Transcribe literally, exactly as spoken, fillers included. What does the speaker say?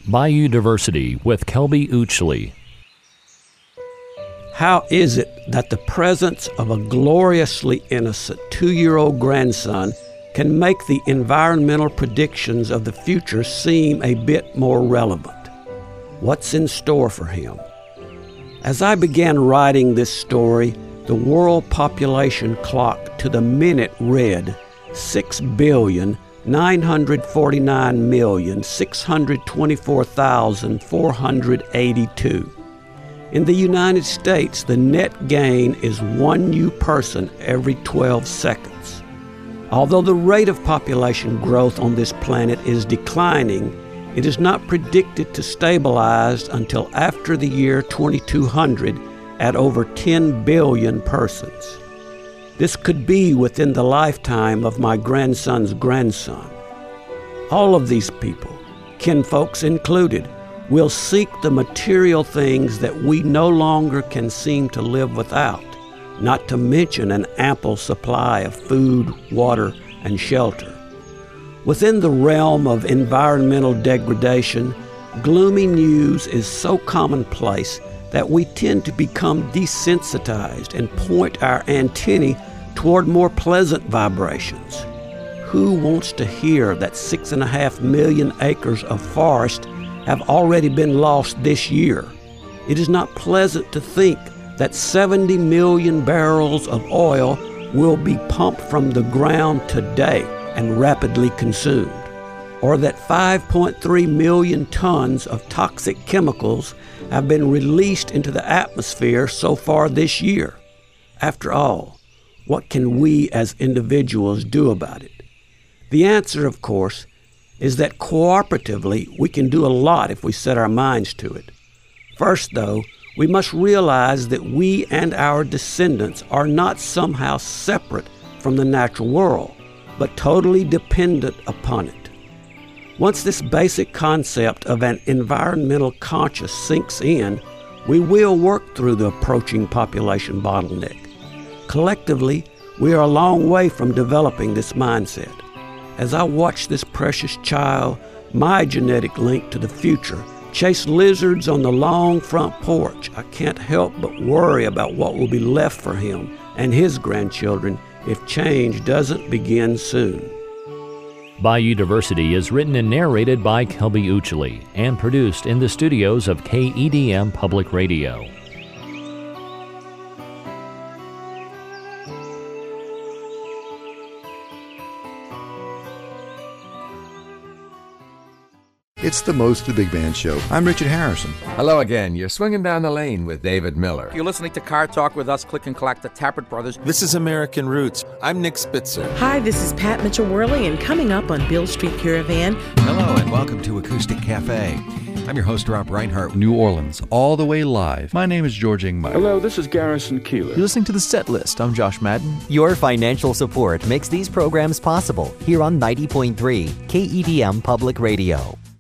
Bayou Diversity with Kelby Uchley. How is it that the presence of a gloriously innocent two-year-old grandson can make the environmental predictions of the future seem a bit more relevant? What's in store for him? As I began writing this story, the world population clock to the minute read six billion, nine hundred forty-nine million, six hundred twenty-four thousand, four hundred eighty-two. In the United States, the net gain is one new person every twelve seconds. Although the rate of population growth on this planet is declining, it is not predicted to stabilize until after the year twenty-two hundred at over ten billion persons. This could be within the lifetime of my grandson's grandson. All of these people, kinfolks included, will seek the material things that we no longer can seem to live without, not to mention an ample supply of food, water, and shelter. Within the realm of environmental degradation, gloomy news is so commonplace that we tend to become desensitized and point our antennae toward more pleasant vibrations. Who wants to hear that six and a half million acres of forest have already been lost this year? It is not pleasant to think that seventy million barrels of oil will be pumped from the ground today and rapidly consumed, or that five point three million tons of toxic chemicals have been released into the atmosphere so far this year. After all, what can we as individuals do about it? The answer, of course, is that cooperatively we can do a lot if we set our minds to it. First, though, we must realize that we and our descendants are not somehow separate from the natural world, but totally dependent upon it. Once this basic concept of an environmental conscience sinks in, we will work through the approaching population bottleneck. Collectively, we are a long way from developing this mindset. As I watch this precious child, my genetic link to the future, chase lizards on the long front porch, I can't help but worry about what will be left for him and his grandchildren if change doesn't begin soon. Bayou Diversity is written and narrated by Kelby Uchley and produced in the studios of K E D M Public Radio. It's the Most the Big Man Show. I'm Richard Harrison. Hello again. You're swinging down the lane with David Miller. You're listening to Car Talk with us, Click and Collect, the Tappert Brothers. This is American Roots. I'm Nick Spitzer. Hi, this is Pat Mitchell-Worley, and coming up on Beale Street Caravan. Hello, and welcome to Acoustic Cafe. I'm your host, Rob Reinhart. New Orleans, all the way live. My name is George Ingmeyer. Hello, this is Garrison Keillor. You're listening to The Set List. I'm Josh Madden. Your financial support makes these programs possible here on ninety point three K E D M Public Radio.